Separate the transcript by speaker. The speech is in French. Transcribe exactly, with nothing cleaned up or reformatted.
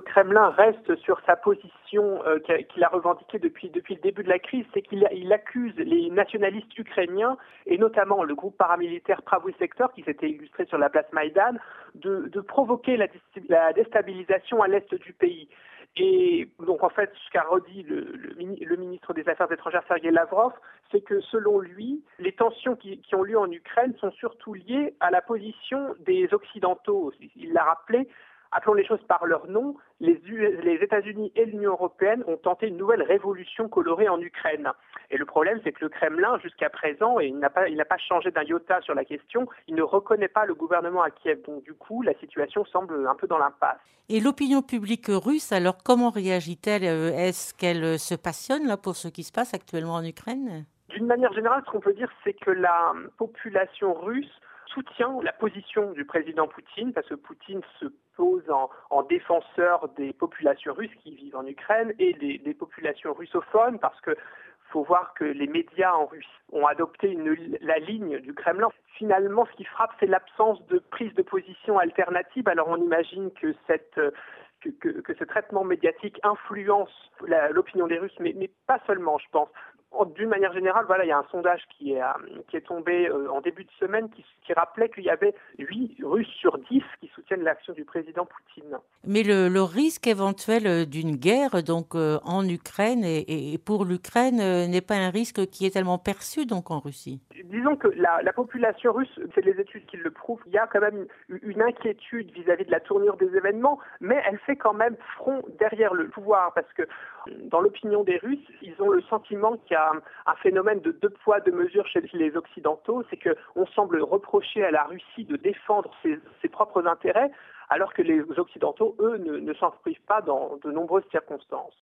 Speaker 1: Kremlin reste sur sa position euh, qu'il a revendiquée depuis, depuis le début de la crise, c'est qu'il il accuse les nationalistes ukrainiens, et notamment le groupe paramilitaire Pravый Sektor, qui s'était illustré sur la place Maïdan, de, de provoquer la, la déstabilisation à l'est du pays. Et donc en fait, ce qu'a redit le, le, le ministre des Affaires étrangères Sergei Lavrov, c'est que selon lui, les tensions qui, qui ont lieu en Ukraine sont surtout liées à la position des Occidentaux. Il l'a rappelé. Appelons les choses par leur nom, les, les États-Unis et l'Union européenne ont tenté une nouvelle révolution colorée en Ukraine. Et le problème, c'est que le Kremlin, jusqu'à présent, et il n'a pas, il n'a pas changé d'un iota sur la question, il ne reconnaît pas le gouvernement à Kiev. Donc du coup, la situation semble un peu dans l'impasse.
Speaker 2: Et l'opinion publique russe, alors comment réagit-elle? Est-ce qu'elle se passionne là pour ce qui se passe actuellement en Ukraine?
Speaker 1: D'une manière générale, ce qu'on peut dire, c'est que la population russe soutient la position du président Poutine, parce que Poutine se pose en, en défenseur des populations russes qui vivent en Ukraine et des, des populations russophones, parce que faut voir que les médias en Russie ont adopté une, la ligne du Kremlin. Finalement, ce qui frappe, c'est l'absence de prise de position alternative. Alors on imagine que cette Que, que, que ce traitement médiatique influence la, l'opinion des Russes, mais, mais pas seulement, je pense. D'une manière générale, voilà, il y a un sondage qui est, qui est tombé euh, en début de semaine qui, qui rappelait qu'il y avait huit Russes sur dix qui soutiennent l'action du président Poutine.
Speaker 2: Mais le, le risque éventuel d'une guerre donc euh, en Ukraine et, et pour l'Ukraine euh, n'est pas un risque qui est tellement perçu donc en Russie.
Speaker 1: Disons que la, la population russe, c'est les études qui le prouvent, il y a quand même une, une inquiétude vis-à-vis de la tournure des événements, mais elle fait quand même front derrière le pouvoir, parce que dans l'opinion des Russes, ils ont le sentiment qu'il y a un, un phénomène de deux poids, deux mesures chez les Occidentaux, c'est qu'on semble reprocher à la Russie de défendre ses, ses propres intérêts, alors que les Occidentaux, eux, ne, ne s'en privent pas dans de nombreuses circonstances.